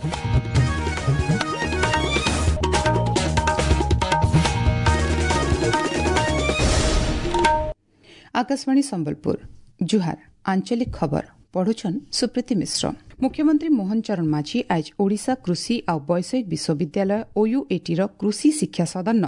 आकाशवाणी संबलपुर जुहार आंचलिक खबर पढ़ुछन सुप्रीति मिश्र। मुख्यमंत्री मोहन चरण माझी आज ओडिशा कृषि और वैषयिक विश्वविद्यालय ओयूएटी कृषि शिक्षा सदन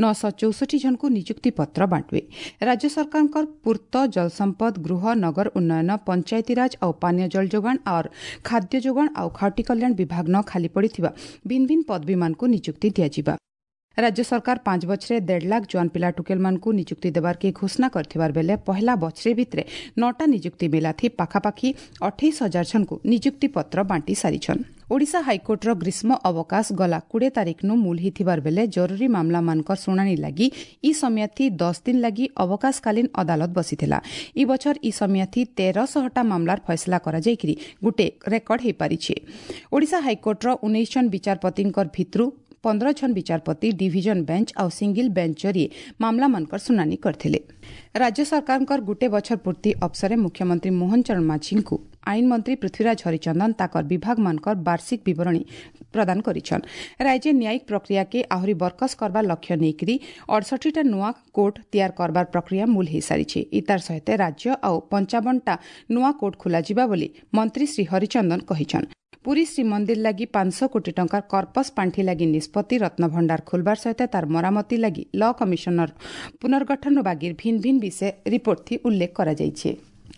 964 जन को नियुक्ति पत्र बांटवे। राज्य सरकार पूर्त जलसंपद गृह नगर उन्नयन पंचायतीराज और पानीय जल जोगाण और खाद्य जोगाण और खाउटी कल्याण विभाग न खाली पड़िथिबा भिन्न भिन्न पदवीमान को नियुक्ति दियाजिबा। राज्य सरकार 5 बछरे 1.5 लाख जवान पिला टुकेल मान को नियुक्ति देवार के घोषणा करथिबार बेले पहला बछरे भितरे 9टा नियुक्ति मिलाथि पाखापाखि 28,000 जन को नियुक्ति पत्र बांटी सारिछन। ओडिशा हाइकोर्टर ग्रीष्म अवकाश गला 20 तारिख नु मूल हिथिबार बेले जरूरी मामला मानकर सुनानी लगी ई समयाथि 10 दिन लगी अवकाशकालीन अदालत बसिथिला। ई बछर ई समयाथि 1300टा मामलार फैसला करा जायकरी गुटे रेकर्ड हे पारिछे। ओडिशा हाइकोर्टर 19 जन विचारपतिंकर भितरु 15 जन विचारपति डिविजन बेंच और सिंगिल बेंच जरिए मामला मानकर सुनानी करथिले। राज्य सरकार गुटे बछर पूर्ति अवसर मुख्यमंत्री मोहन चरण माझी को आईन मंत्री पृथ्वीराज हरिचंदन ताकर विभाग मानकर वार्षिक विवरणी प्रदान करिछन। राज्य न्यायिक प्रक्रिया के आहरी बरकस करबार लक्ष्य नेकरी 68टा नुआ कोर्ट तैयार करबार प्रक्रिया मूल हो सारी। इतार सहित राज्य और 55टा नुआ कोर्ट खोला जिबा बोली मंत्री श्री हरिचंदन कहिछन। पुरी श्रीमंदिर लगी 500 कोटी टंकार कर्पस पांठी लगी निष्पत्ति रत्न भंडार खोलबार सहित तार मरामती लगी लॉ कमिशनर पुनर्गठन बागिर भिन्न भिन्न विषय रिपोर्ट थी उल्लेख करा जाइछे।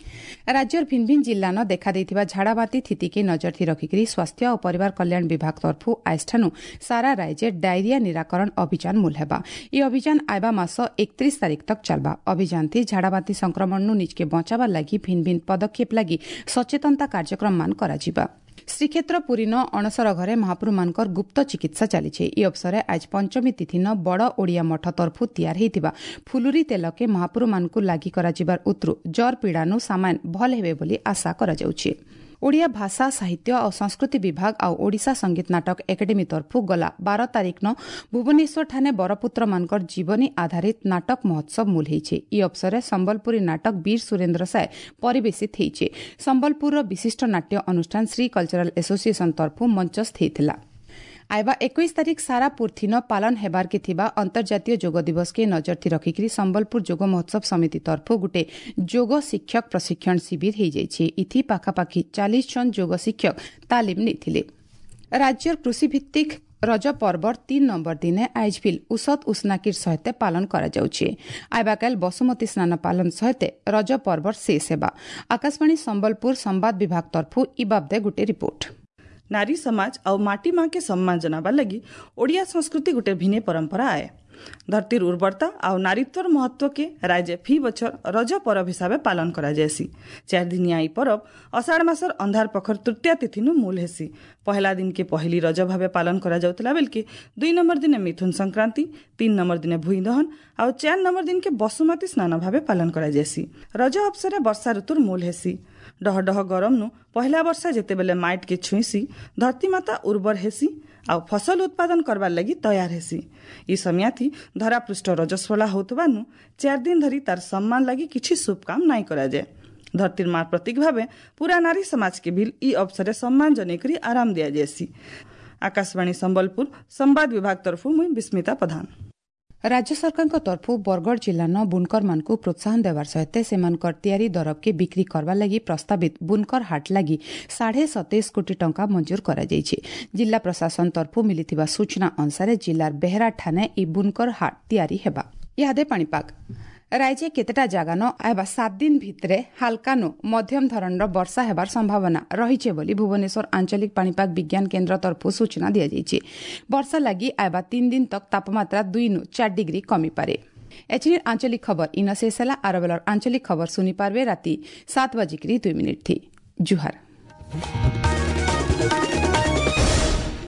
राज्यर भिन्न भिन्न जिल्ला न देखा देथिबा झाड़ाबाती स्थिति के नजर थी रखिकरी स्वास्थ्य और परिवार कल्याण विभाग तरफु आजठानु सारा राज्य डायरिया निराकरण अभियान मूल हेबा। ई अभियान आइबा मास 31 तारिख तक चलबा। अभियान थी झाड़ाबाती संक्रमण नु निजके बचाबार लागि भिन्न भिन्न पदक्षेप लागि सचेतनता कार्यक्रम मान कराजिबा। श्रीक्षेत्र पुरी न अणसर घरे महाप्रभु मानकर गुप्त चिकित्सा चलीछे। ई अवसर आज पंचमी तिथि न बड़ ओडिया मठ तरफु तैयार हेतिबा फुलुरी तेल के महाप्रभु मानकु लागि कराजिबार उत्रु जर पीड़ानु सामान भल हेबे बोली आशा करा जाउछे। ओडिया भाषा साहित्य और संस्कृति विभाग और ओडिशा संगीत नाटक एकेडेमी तरफु गला 12 तारिख न भुवनेश्वर ठाने बरपुत्र मानकर जीवनी आधारित नाटक महोत्सव मूल हेइछे। ई अवसर संबलपुरी नाटक वीर सुरेन्द्र साय परिवेशित हेइछे। संबलपुर विशिष्ट नाट्य अनुष्ठान श्री कल्चरल एसोसिएशन तरफु मंचस्थ हेइथिला। आइबा 21 तारिख सारा पूर्थी न पालन हेबार के थिबा अंतर्जातीय योग दिवस के नजर थी रखिकरी संबलपुर योग महोत्सव समिति तरफु गुटे योग शिक्षक प्रशिक्षण शिविर हो जाइछे। इथि पाखापाखि 40 जन योग शिक्षक तालीम नेथिले। राज्यर कृषि भित्तिक रज पर्व 3 नंबर दिने आइजफिल उसत उष्णाकीर सहित पालन करा जाउछे। आइबा काल बसुमती स्नान पालन सहित रज पर्व शेष हेबा। आकाशवाणी संबलपुर संवाद विभाग तरफु ई बाबदे गुटे रिपोर्ट। नारी समाज और माटी माँ के सम्मान जनाबार लगी ओडिया संस्कृति गुटे भिन्न परंपरा आए। धरतीर उर्वरता और नारीत्वर महत्व के राज्य फी बछर रज पर्व हिसाब पालन करा जायसी। 4 दिनिया ई पर्व अषाढ़ मासर अंधार पखर तृतीया तिथि नु मूल हेसी। पहला दिन के पहली रज भावे पालन करा जाउतला बेल के 2 नंबर दिन मिथुन संक्रांति, 3 नंबर दिन भूई दहन और 4 नंबर दिन के बसुमती स्नान भावे पालन करा जायसी। रज अवसर वर्षा ऋतुर मूल हेसी। डह डह गरम नु पहला वर्षा जेते बेले माइट के छुईसी धरती माता उर्वर हेसी और फसल उत्पादन करबार लगी तैयार हेसी। ई समयाथि धरा पृष्ठ रजस्वला होतबानु 4 दिन धरी तार सम्मान लगी किछि शुभ काम नाई करा जाए। धरतीर मार प्रतीक भावे पूरा नारी समाज के बिल ई अवसरे सम्मान जनेकरी आराम दिया जायसी। आकाशवाणी संबलपुर संवाद विभाग तरफु मुई विस्मिता प्रधान। राज्य सरकार तरफु बरगढ़ जिला न बुनकर मान को प्रोत्साहन देवार सहित सेमानकर तैयारी दरब के बिक्री करवा लगी प्रस्तावित बुनकर हाट लगी 27.5 कोटी टंका मंजूर करा जायछि। जिला प्रशासन तरफु मिलिथिबा सूचना अनुसार जिलार बेहरा ठाने ई बुनकर हाट तैयारी हेबा। यादे पाणीपाग राज्य केतेटा जागा न आइबा 7 दिन भितरे हालका नु मध्यम धरणर वर्षा हेबार संभावना रहिछे बोली भुवनेश्वर आंचलिक पाणीपाग विज्ञान केन्द्र तरफु सूचना दिया जायछि। वर्षा लगी आइबा 3 दिन तक तापमात्रा 2 नु 4 डिग्री कमी पारे। एचएनएन आंचलिक खबर इन शेषला आरबेलर आंचलिक खबर सुनी पारबे राति 7:02 थी। जुहार।